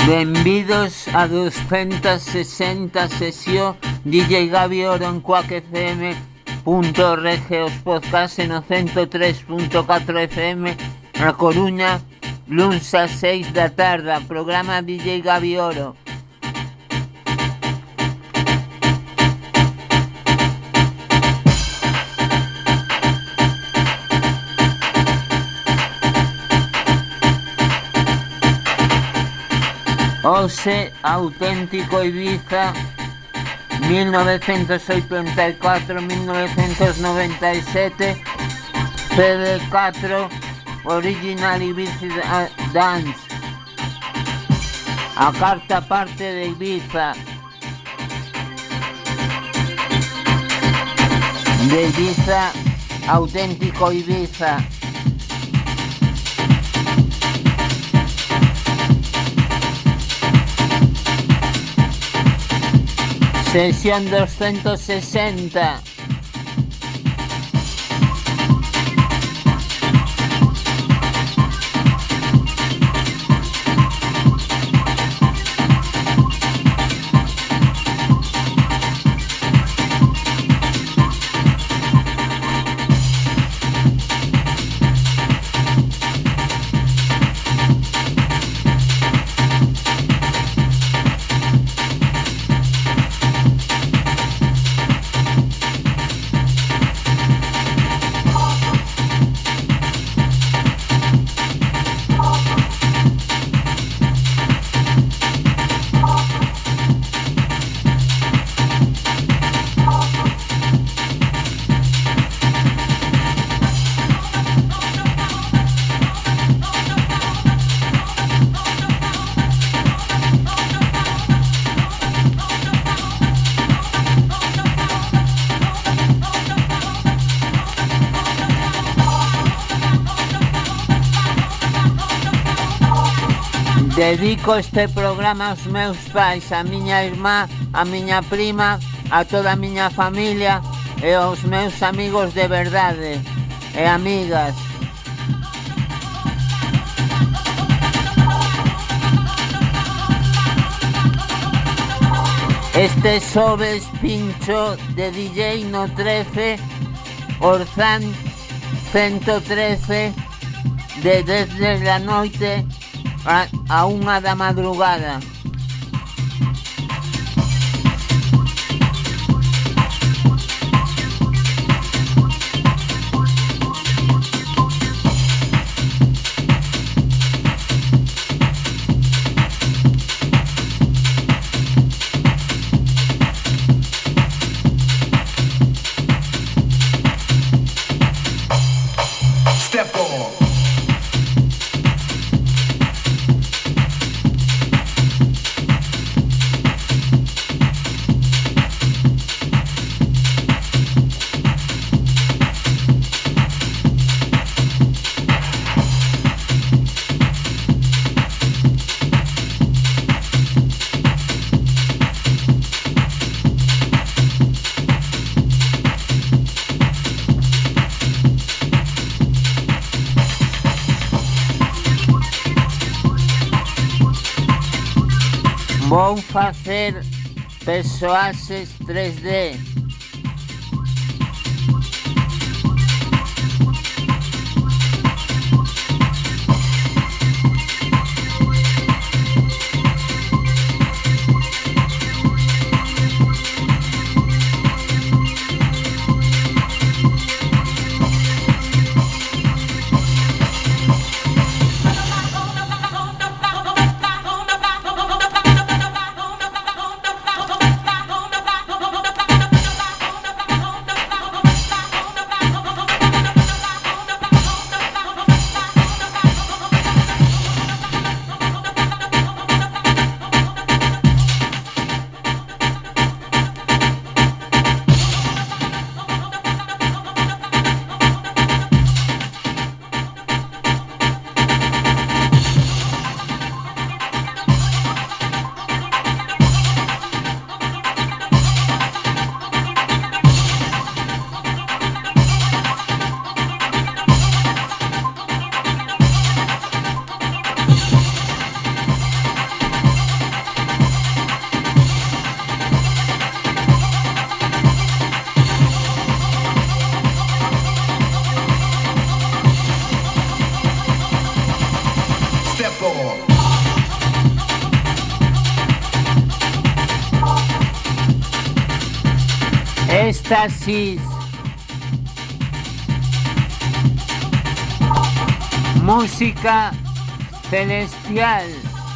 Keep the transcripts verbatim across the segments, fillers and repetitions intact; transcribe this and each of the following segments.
Benvidos a doscientos sesenta sesión D J Gabi Oro en Quack F M punto org, os podcast en ciento tres punto cuatro F M a Coruña, luns a seis da tarde, programa D J Gabi Oro. Hoxe, auténtico Ibiza, mil novecientos ochenta y cuatro a mil novecientos noventa y siete, C D cuatro, Original Ibiza Dance, a carta parte de Ibiza, de Ibiza, auténtico Ibiza. Sesión doscientos sesenta. Dedico este programa aos meus pais, a miña irmá, a miña prima, a toda a miña familia e aos meus amigos de verdade e amigas. Este xoves pincho de D J no trece, Orzán ciento trece, de dez da noite a, a unha da madrugada. Step on. Vou facer persoaxes tres D. Éxtasis. Música celestial.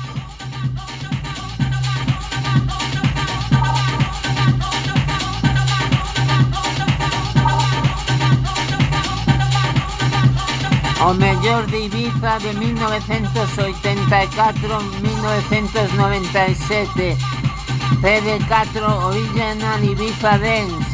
O mellor de Ibiza de mil novecientos oitenta e catro a mil novecientos noventa e sete. C D catro Original Ibiza Dance.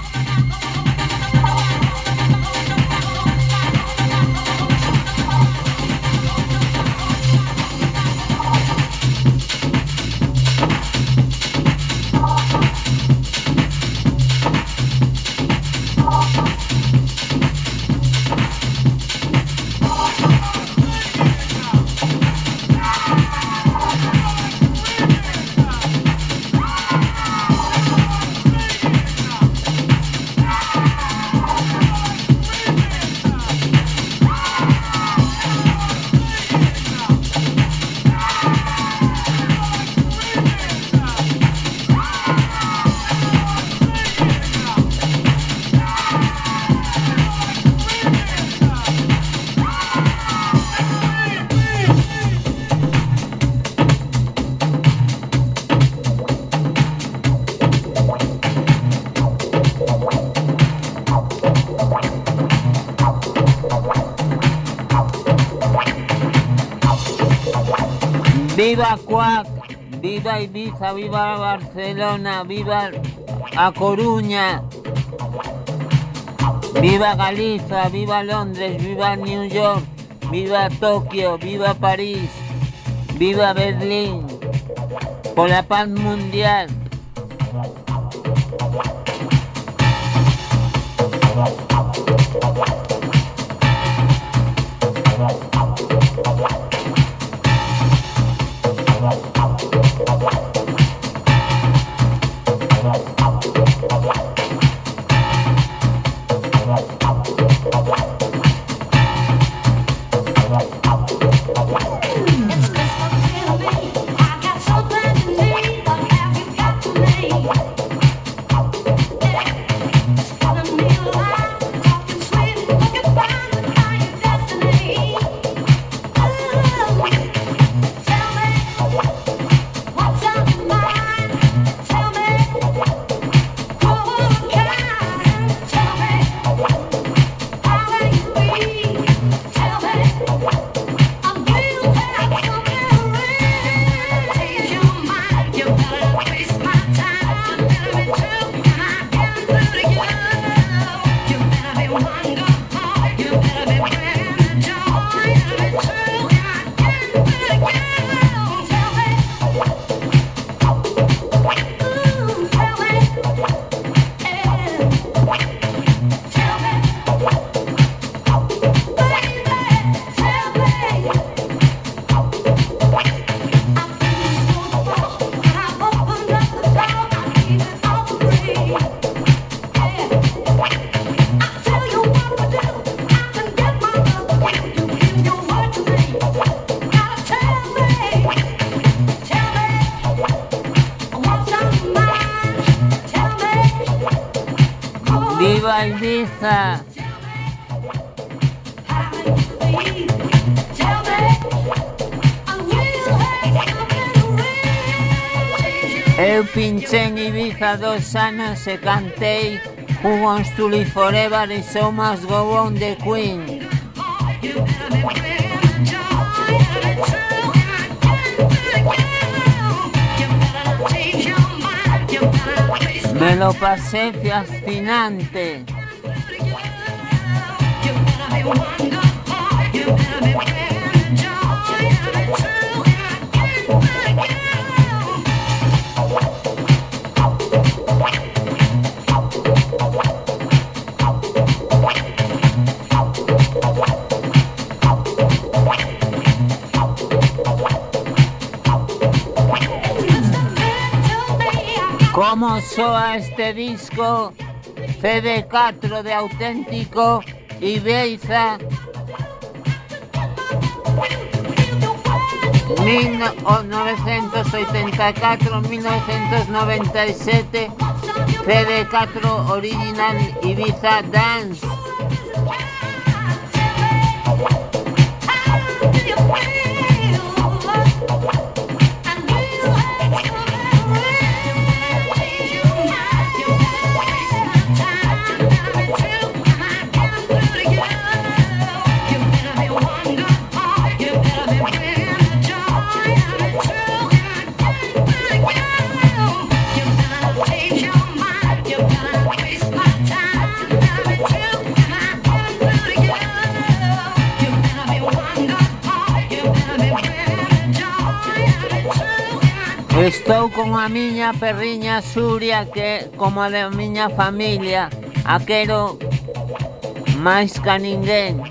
Viva Cuac, viva Ibiza, viva Barcelona, viva A Coruña, viva Galicia, viva Londres, viva New York, viva Tokio, viva París, viva Berlín, por la paz mundial. ¡Viva Ibiza! Eu pinché en Ibiza dos anos e cantei Who Wants to Live Forever e So Must Go On de Queen. Me lo pasé fascinante. ¿Cómo soa este disco? C D catro de auténtico Ibiza mil novecientos oitenta y cuatro a mil novecientos noventa y siete C D cuatro Original Ibiza Dance. Estou con a miña perriña Xuria, que como a da miña familia a quero máis ca ninguén.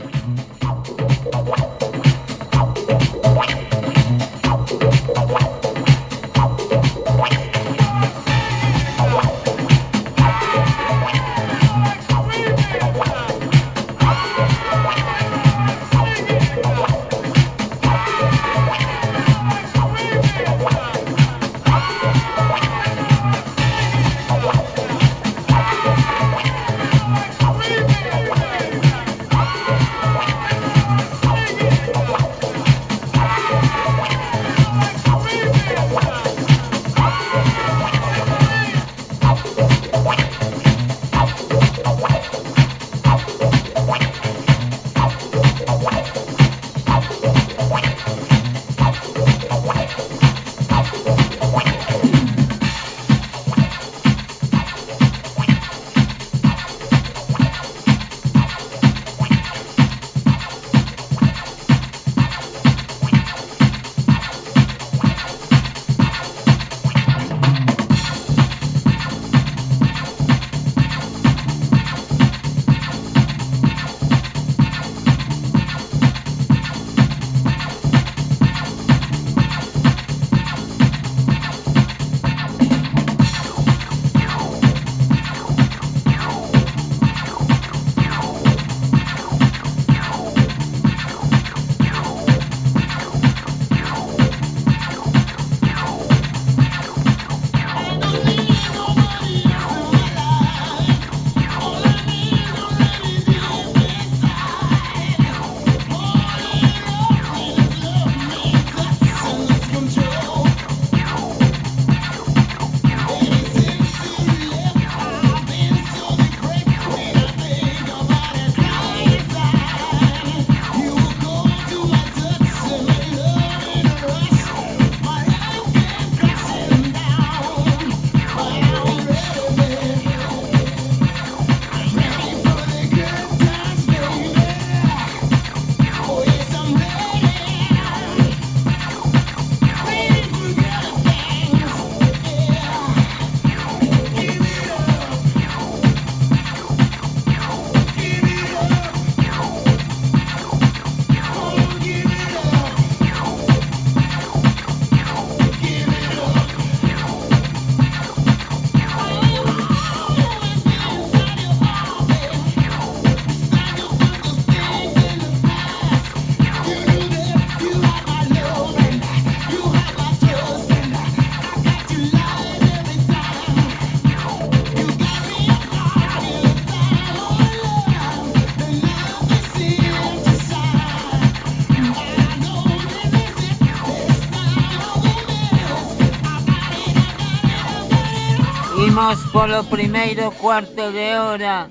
Imos polo primeiro cuarto de hora.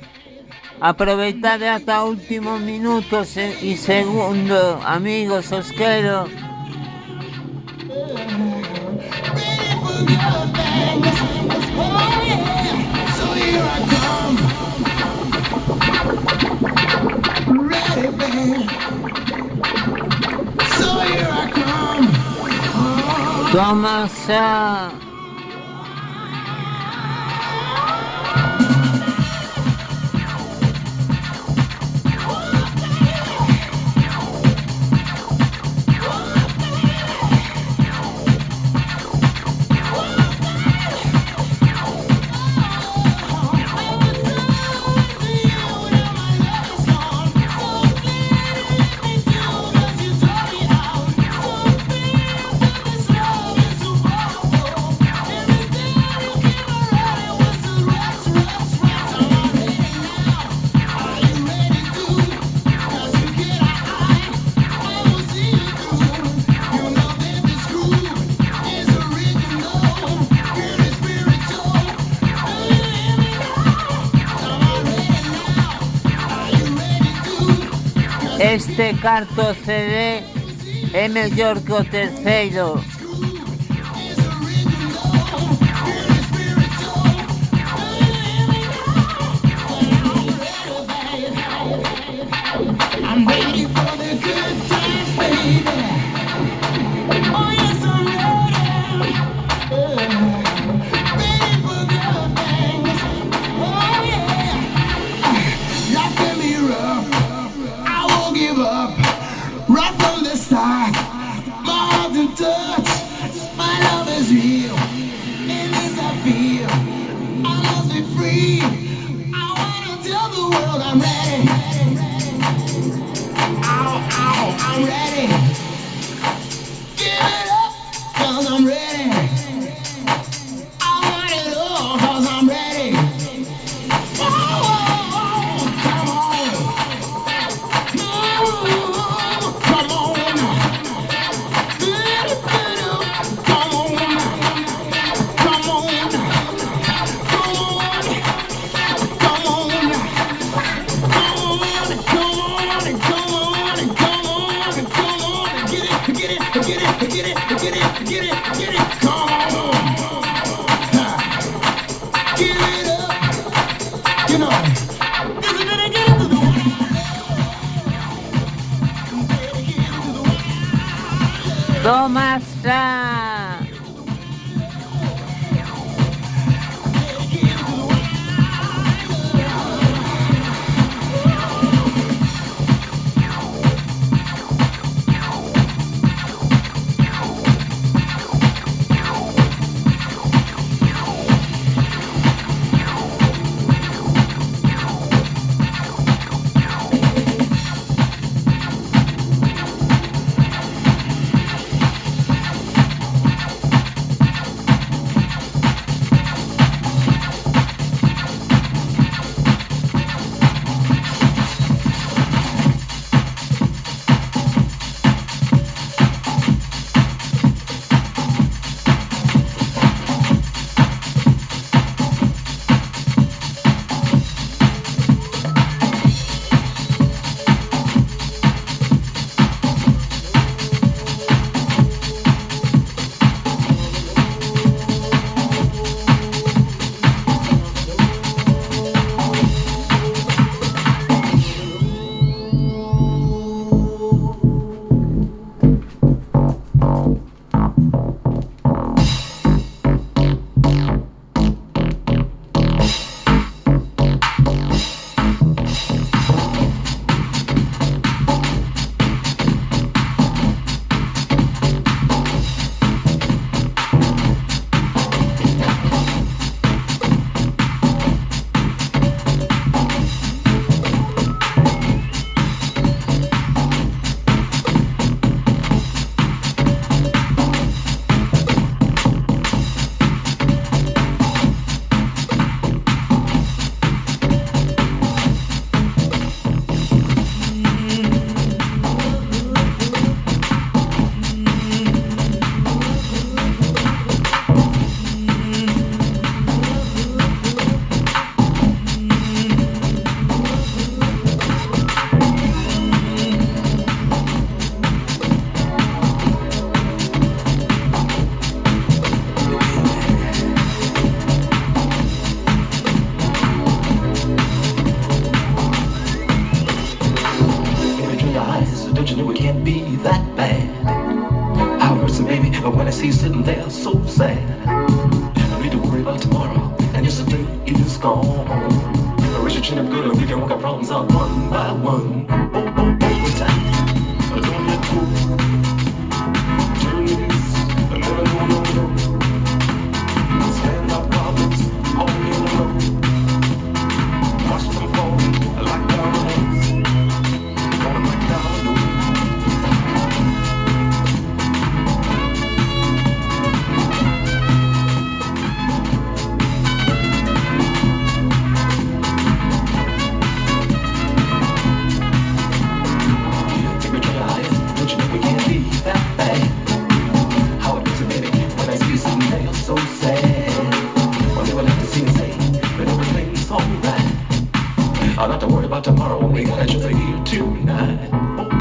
Aproveitade ata o último minuto e segundo, amigos, os quero. Toma xa. Este carto C D é mellor que o terceiro. I'm ready for the good times, baby. Oh yes, I'm ready. Uh, ready for good things. Oh yeah. Life can be rough. I won't give up. Right from the start. My heart's in touch. My love is real. And this I feel. I must be free. I wanna tell the world I'm ready. I'm ready. Give it up, cause I'm ready. I want it all, cause I'm ready. Oh, oh, oh, come on. Oh, come on. Come on. Come on. Come on. Come on. Get it, get it, get it, get it, get it, come on. Give it up, you know. This is gonna get into the wild. Toma já! see you sitting there so sad. No need to worry about tomorrow, and yesterday is gone. Raise your chin up good and we can work our problems out one by one. Oh, oh, hold me tight, don't let go. Turn this, and never go, no, no. Stand our problems all in a row. Watch them fall like dominoes. Gonna make dominoes. So sad. Well, they will have to see and say that everything's alright. I'll not to worry about tomorrow when we got each other here tonight.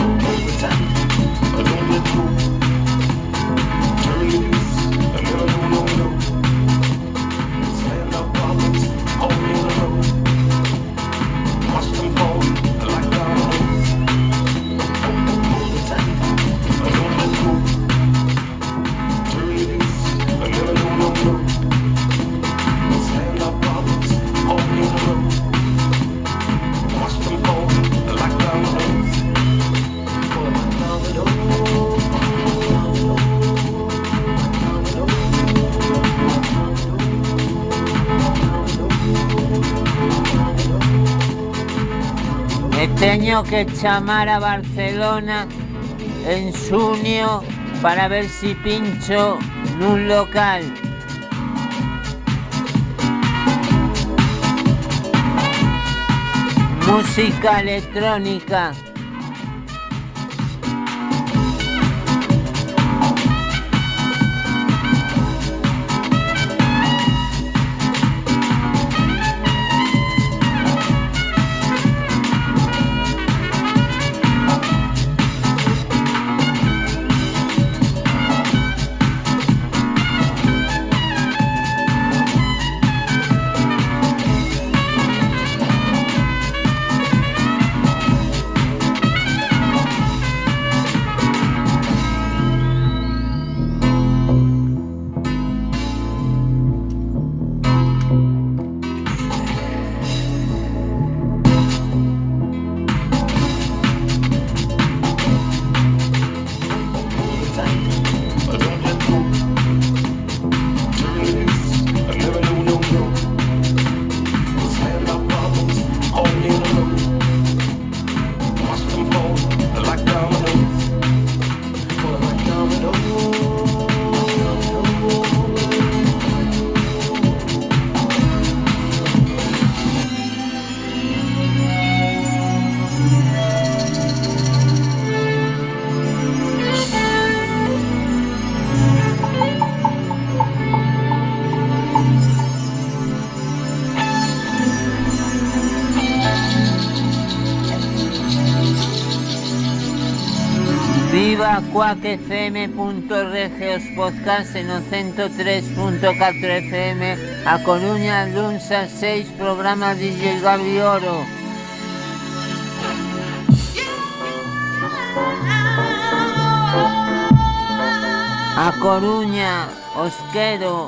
Teño que chamar a Barcelona en xunio para ver si pincho nun local. Música electrónica. Quack F M punto org os podcast en o ciento tres punto catro F M. A Coruña, luns a seis, programa D J Gabi Oro. A Coruña, os quero.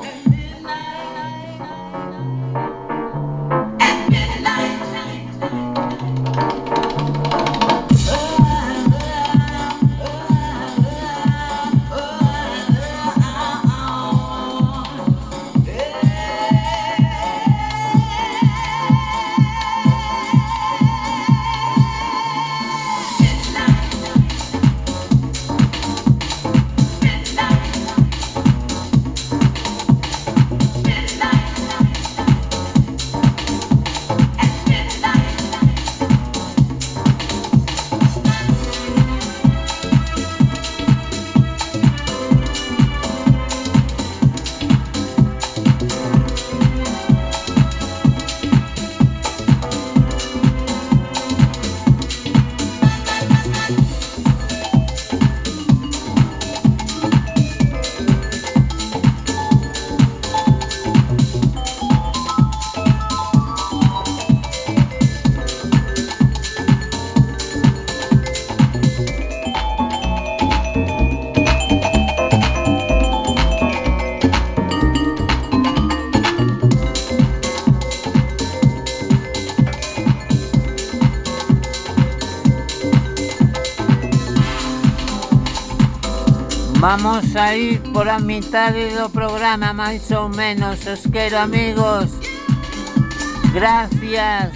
Vamos a ir por a mitade do programa, máis ou menos. Os quero, amigos. Gracias.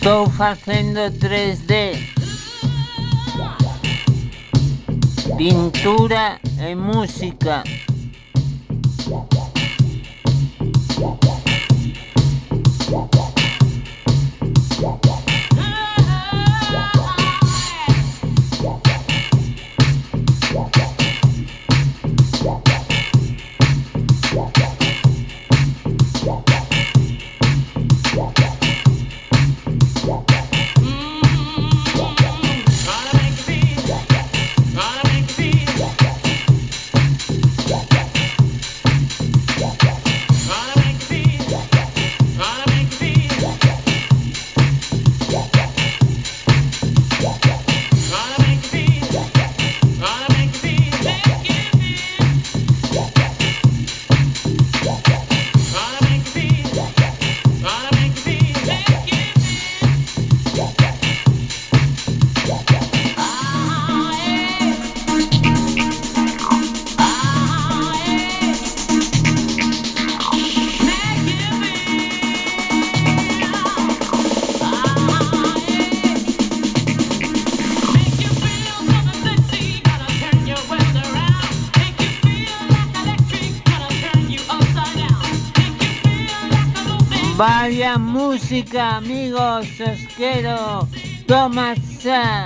Estou facendo tres D, pintura e música. Vaya música, amigos, os quiero. Toma ya.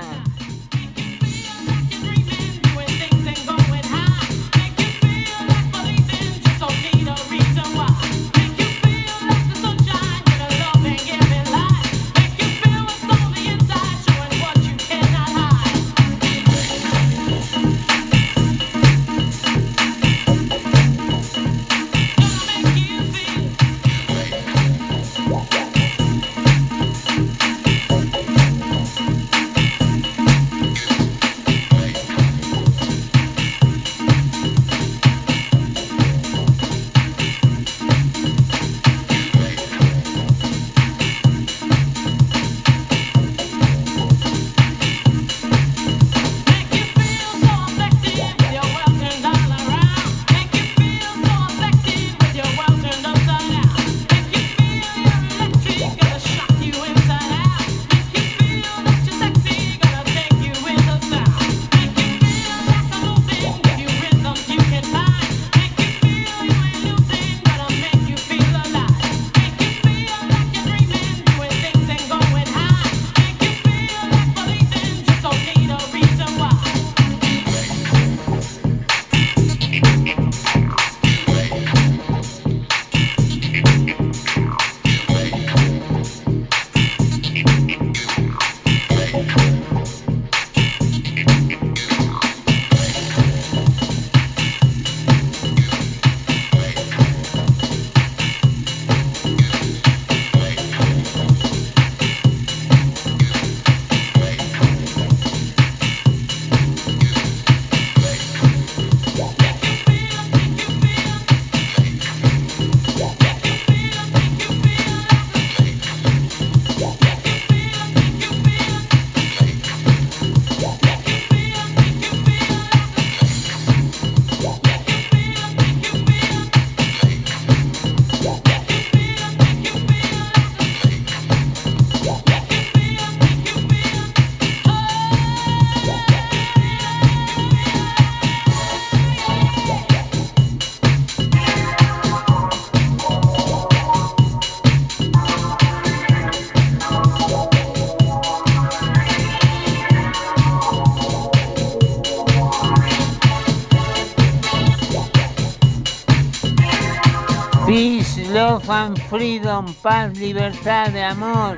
Peace, love and freedom, paz, libertad, amor.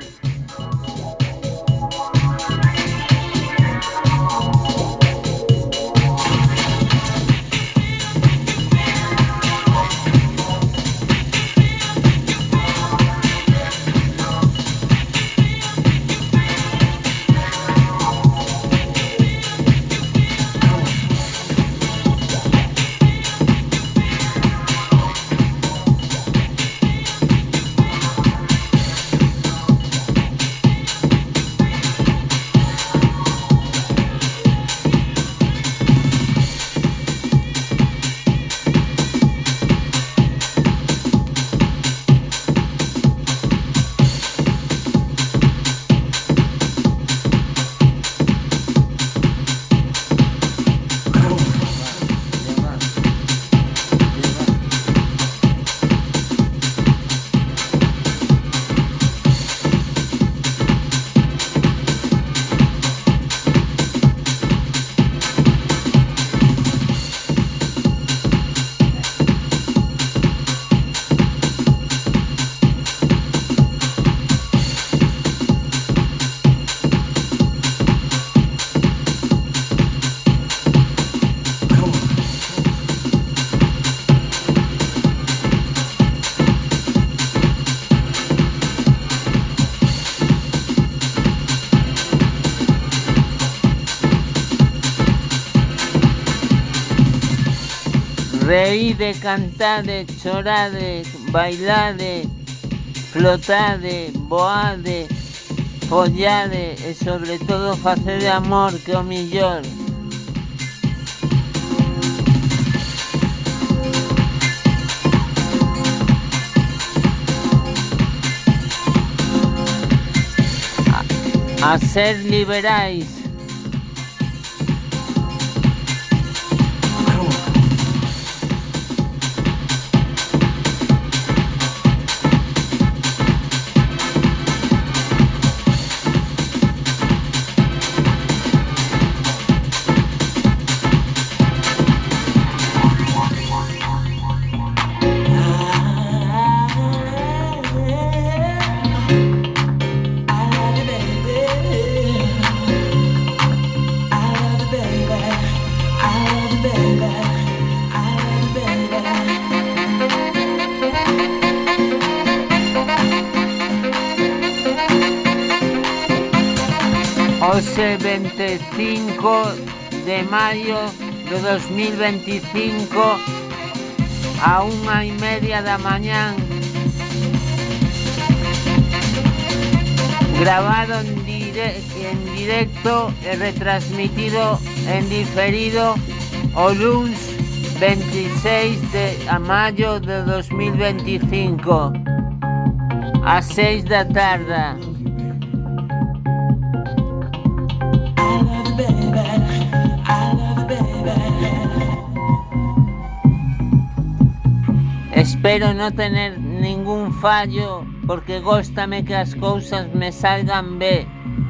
Reíde, cantade, chorade, bailade, flotade, voade, follade e sobre todo facede amor, que é o millor. A, a ser liberais. Hoxe veinticinco de maio de dos mil veinticinco a unha e media da mañán, grabado en, dire en directo e retransmitido en diferido o luns veintiséis de maio de dos mil veinticinco a seis da tarde. Espero no tener ningún fallo, porque góstame que as cousas me salgan ben.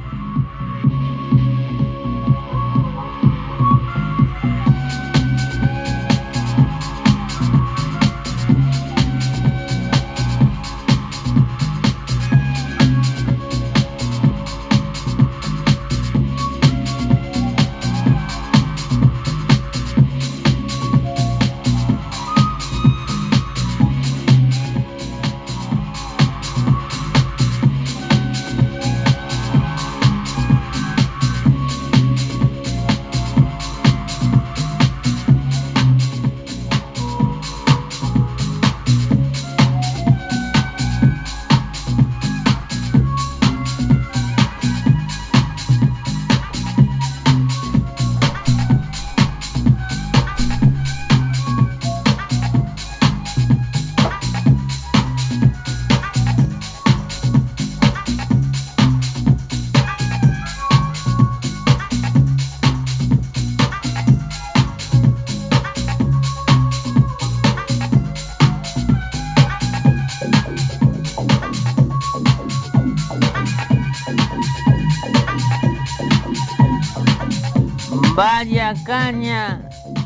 Vaya caña.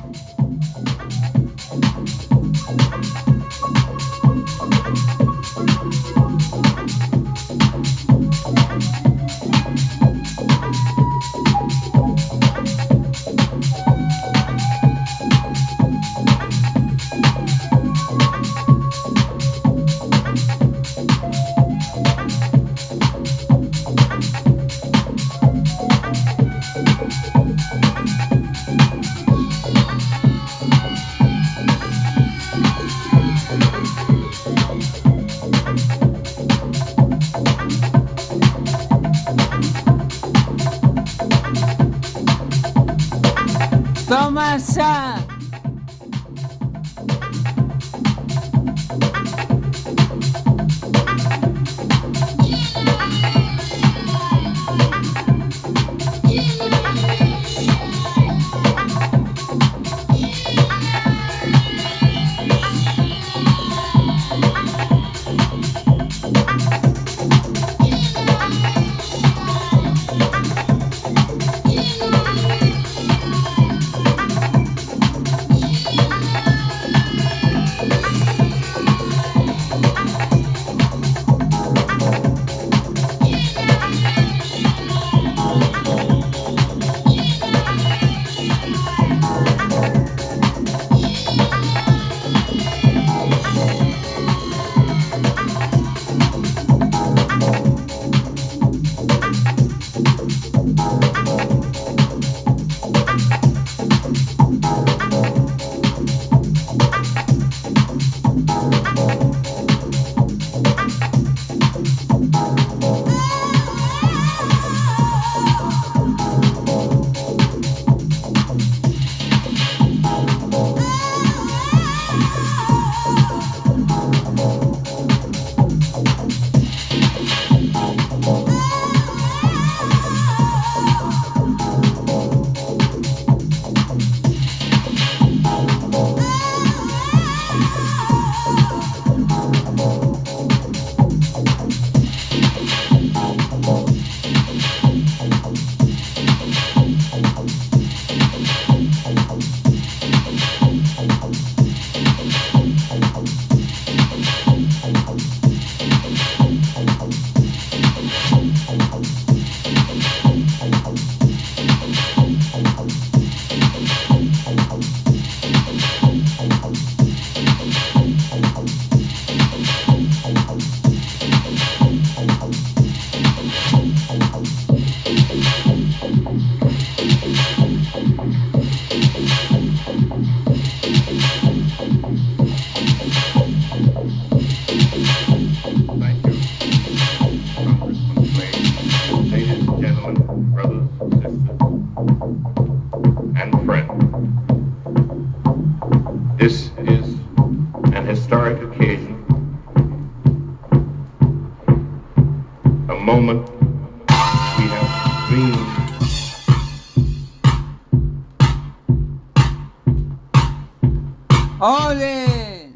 Toma xa. historic occasion, a moment we have dreamed. ¡Ole!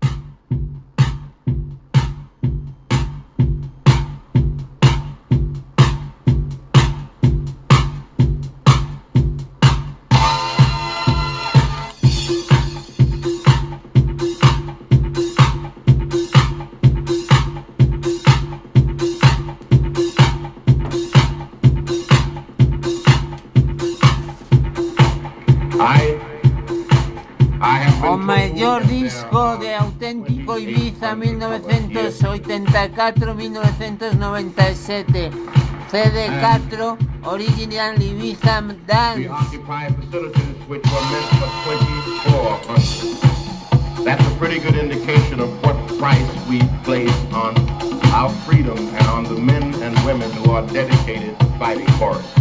O maior disco de Auténtico Ibiza mil novecientos oitenta e catro a mil novecientos noventa e sete, C D catro, Original Ibiza Dance. We occupied facilities which were meant for twenty-four hundred. That's a pretty good indication of what price we place on our freedom and on the men and women who are dedicated to fighting for it.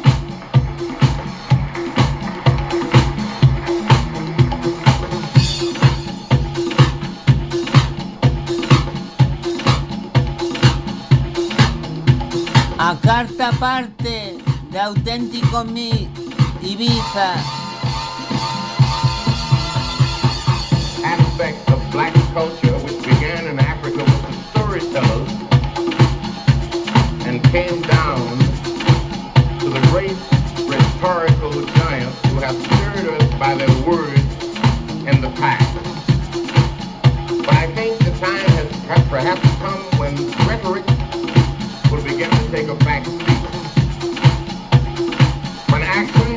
A carta parte de Auténtico Mi Ibiza. Aspects of black culture which began in Africa with the storytellers and came down to the great rhetorical giants who have stirred us by their words in the past. But I think the time has perhaps come when rhetoric will begin to take a back seat. When action,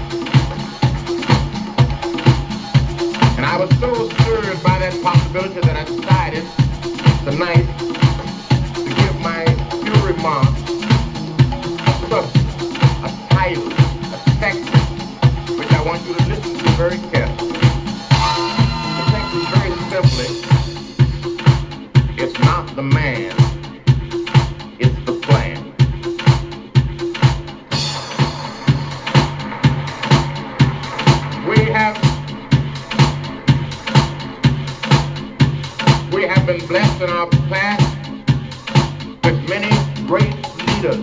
and I was so stirred by that possibility that I decided tonight to give my few remarks a subject, a title, a section, which I want you to listen to very carefully. The text is very simply, it's not the man, it's the plan. We have we have been blessed in our past with many great leaders.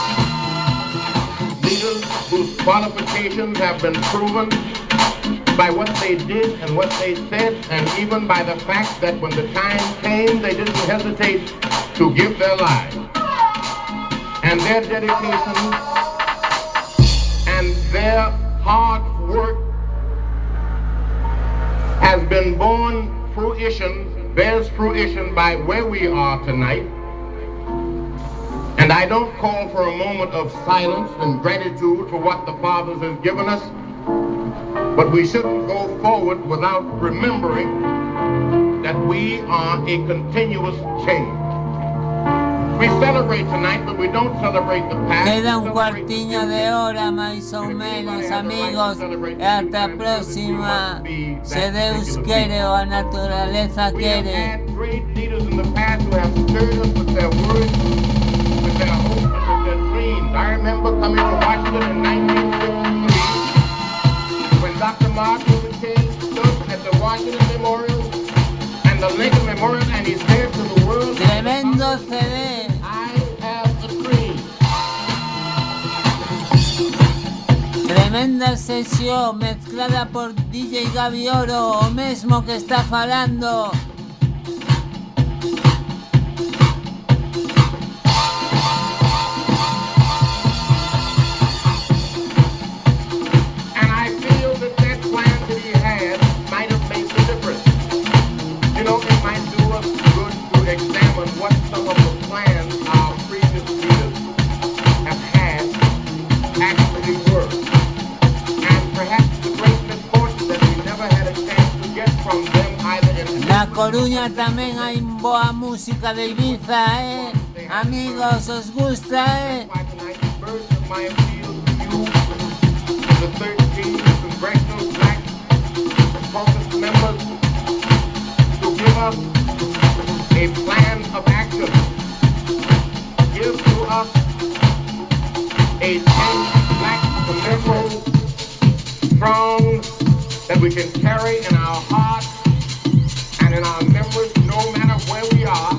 Leaders whose qualifications have been proven by what they did and what they said, and even by the fact that when the time came, they didn't hesitate to give their lives. And their dedication and their hard work has been born fruition, bears fruition by where we are tonight. And I don't call for a moment of silence and gratitude for what the fathers have given us, but we shouldn't go forward without remembering that we are a continuous change. We celebrate tonight, but we don't celebrate the past. Queda un cuartiño de hora más o menos, amigos, e ata a próxima, se Deus quiere o a naturaleza We have quiere. had great leaders in the past who have stirred us with their words, with their hopes, and with their dreams. I remember coming to Washington in nineteen fifty-three when Doctor Martin Luther King stood at the Washington Memorial and the Lincoln Memorial, and he said to the world, Tremendo C D. I have a dream. Tremenda sesión mezclada por D J Gaby Oro, o mesmo que está falando. And I feel that that plan that he had might have made the difference. You know, it might do us good to examine what some of the plans our previous leaders have had actually were. And perhaps the great misfortune that we never had a chance to get from them either in Na Coruña tamén hai boa música de Ibiza, eh? Amigos, os gusta, eh? why tonight the burden of my appeal to you, the thirteen congressional black caucus members, to give us a plan of action. Give to us a ten black commitment strong that we can carry in our hearts and in our memories no matter where we are.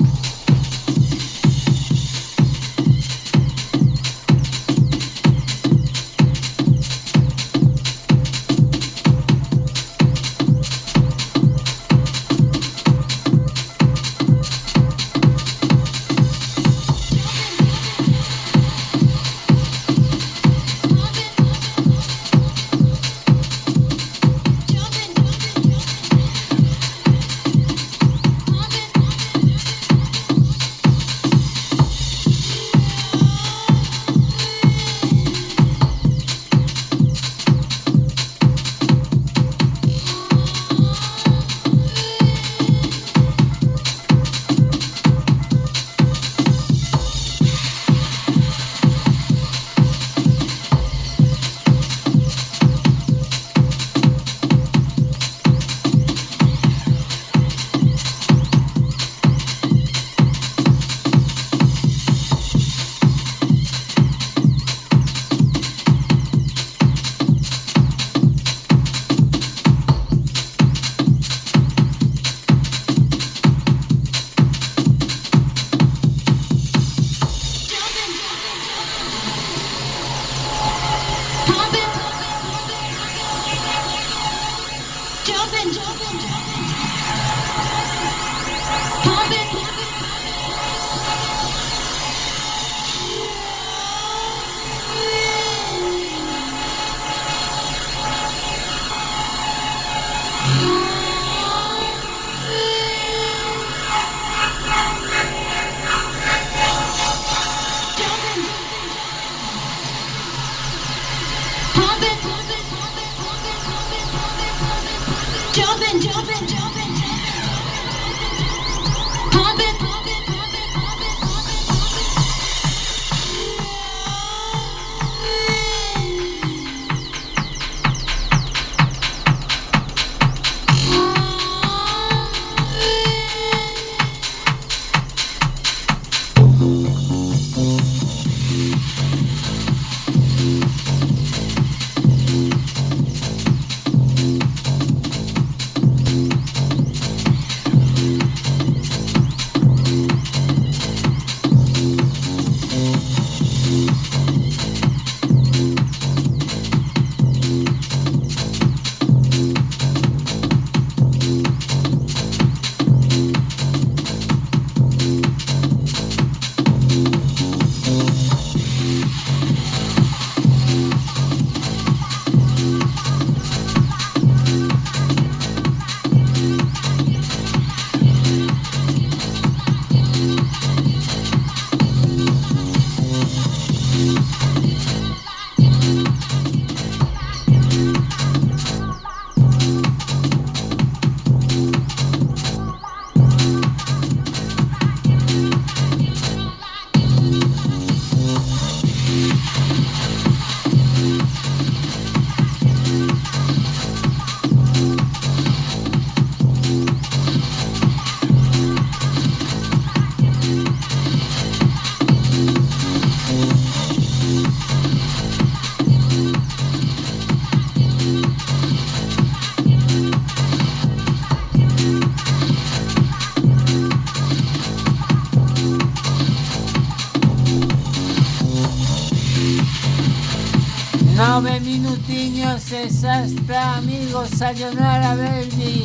Nove minutinhos exacta, amigos, sayonara baby.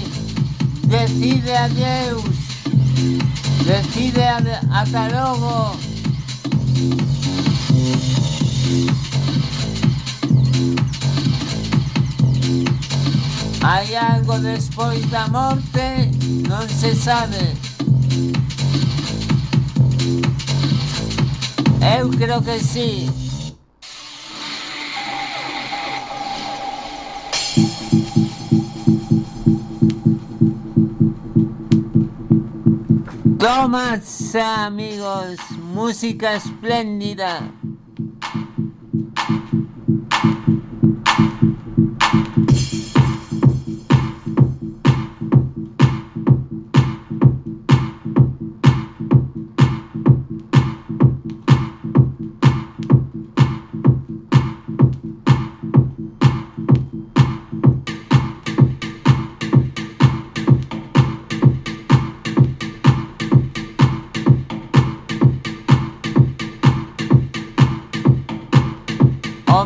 Decide adeus. Decide ad- ata logo. Hai algo despois da morte? Non se sabe. Eu creo que sí. Toma, amigos, música espléndida.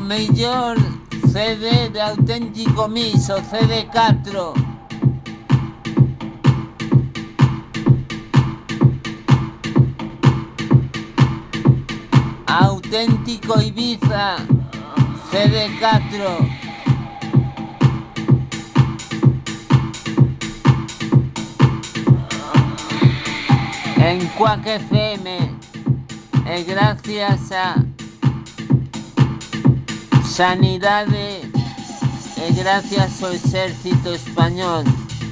mellor C D de Auténtico Mix, o C D catro. Auténtico Ibiza, C D catro. En Quack F M, e gracias a Sanidade e gracias ao Exército Español.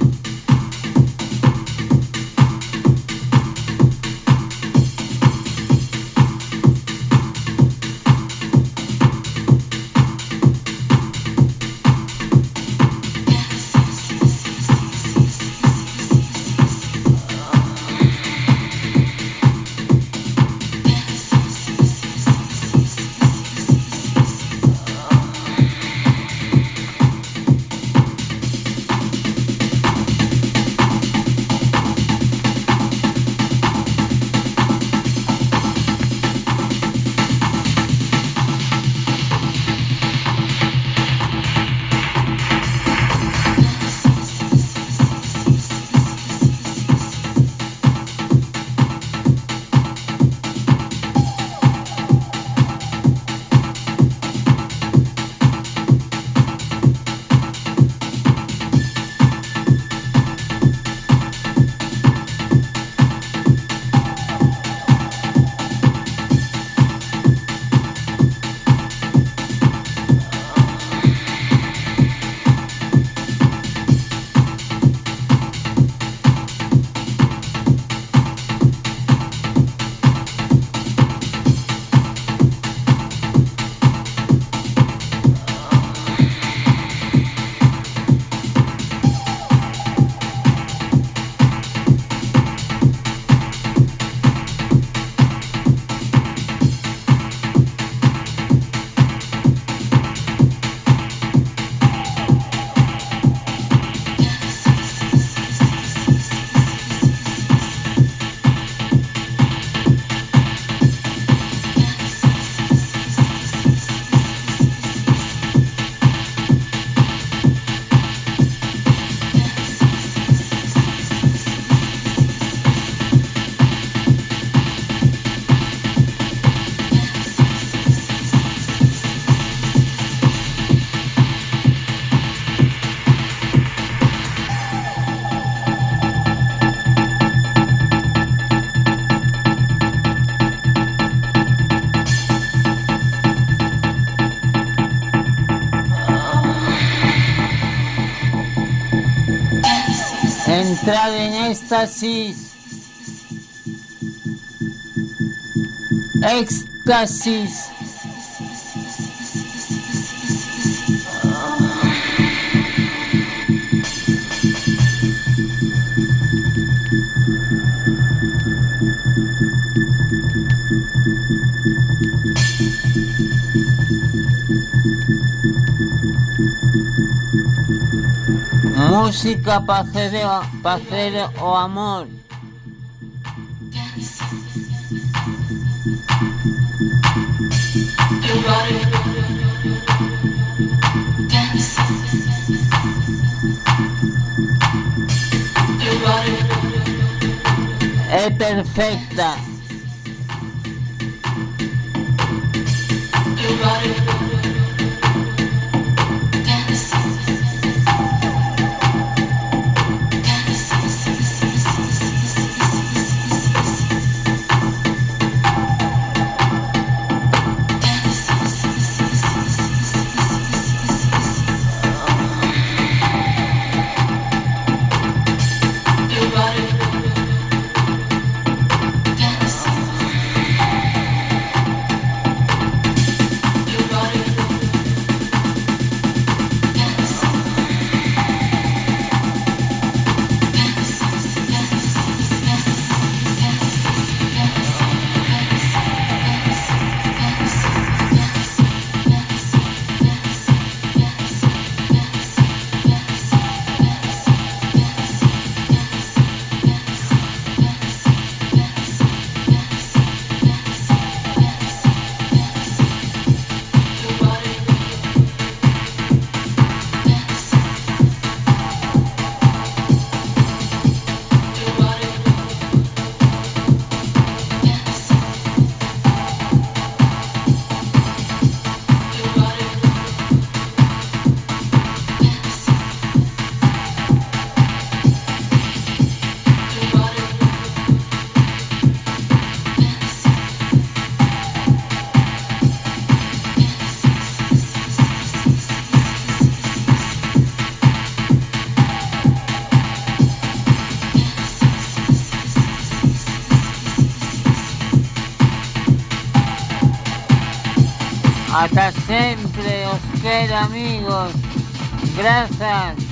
Entrad en éxtasis. Éxtasis. Música para hacer, pa hacer o amor. Es perfecta. Hasta sempre, os quero amigos. Grazas.